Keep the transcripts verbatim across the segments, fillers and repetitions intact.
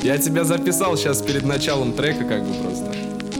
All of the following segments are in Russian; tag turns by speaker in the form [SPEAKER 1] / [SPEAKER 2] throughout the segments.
[SPEAKER 1] Я тебя записал сейчас перед началом трека, как бы просто.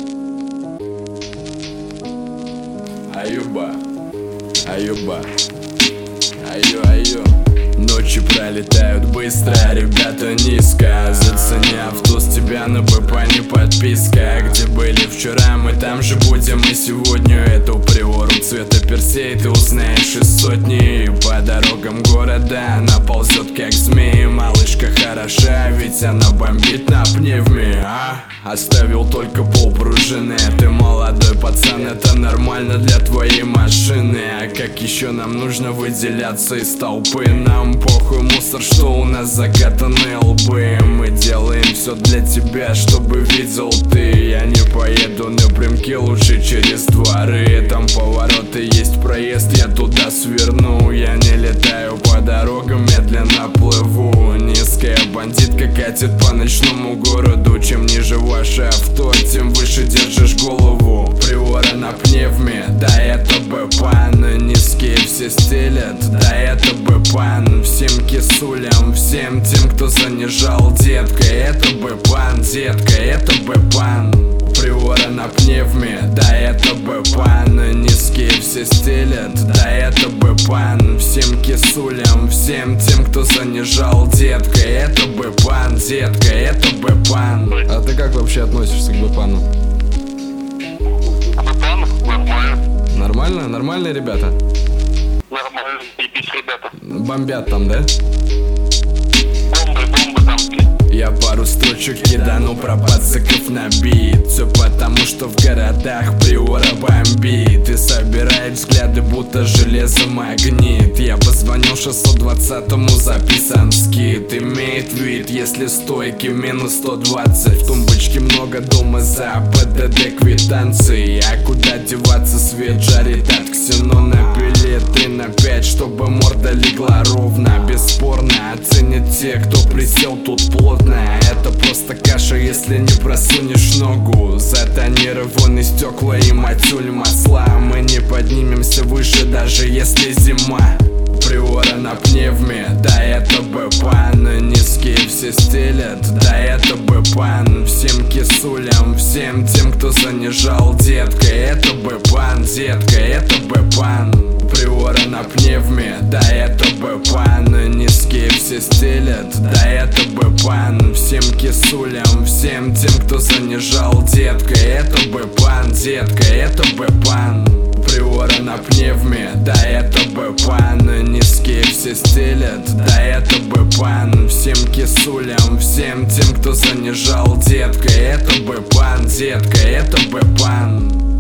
[SPEAKER 1] Аюба, аюба, аю, аю. Ночи пролетают быстро, ребята низко. Заценяв туз, тебя на БП не подписка. Где были вчера, мы там же будем и сегодня. Эту приору цвета персей ты узнаешь из сотни. По дорогам города она ползет как змеи. Малышка хороша, ведь она бомбит на пневме, а? Оставил только полпружины. Ты молодой пацан, это нормально для твоей машины. А как еще нам нужно выделяться из толпы? Нам похуй мусор, что у нас закатанные лбы. Мы делаем все для тебя, чтобы видел ты. Я не поеду напрямки, лучше через дворы. Там повороты, есть проезд, я туда сверну. Я не летаю по дорогам, медленно плыву. Низкая бандитка катит по ночному городу. Чем ниже ваше авто, тем выше держишь голову. Приора на пневме, да это бэпан. Низкие все стелят, да это бэпан. Всем кисулям, всем тем, кто занижал, детка, это бэпан, детка, это бэпан. Приора на пневме, да это бэпан. Низкие все стелят, да это бэпан. Всем кисулям, всем тем, кто занижал, детка, это бэпан, детка, это бэпан. А ты как вообще относишься к бэпану?
[SPEAKER 2] Бэпан? Нормально.
[SPEAKER 1] Нормально? Нормальные ребята?
[SPEAKER 2] Нормально, ебись, ребята.
[SPEAKER 1] Бомбят там, да?
[SPEAKER 2] Бомбы, бомбы там.
[SPEAKER 1] Я пару строчек кидану про пацаков на бит. Все потому, что в городах приора бомбит. И собирает взгляды, будто железо магнит. Я позвонил шестьсот двадцатому, записан скид. Имеет вид, если стойки минус сто двадцать. В тумбочке много дома за ПДД квитанции. А куда деваться, свет жарит от ксенона. Пили три на пять, чтобы морда легла ровно. Бесспорно оценят те, кто присел тут плотно. Это просто каша, если не просунешь ногу. Затонированные стекла и матюль масла. Мы не поднимемся выше, даже если зима. Приора на пневме, да это бэпан. Низкие все стелят, да это бэпан. Всем кисулям, всем тем, кто занижал, детка, это бэпан, детка, это бэпан. Приора на пневме, да это бэпан. Низкие все стелят, да это бэпан. Всем кисулям, всем тем, кто занижал, детка, это бэпан, детка, это бэпан. Приора на пневме, да это бэпан. Низкие все стелят, да это бэпан. Всем кисулям, всем тем, кто занижал, детка, это бэпан, детка, это бэпан.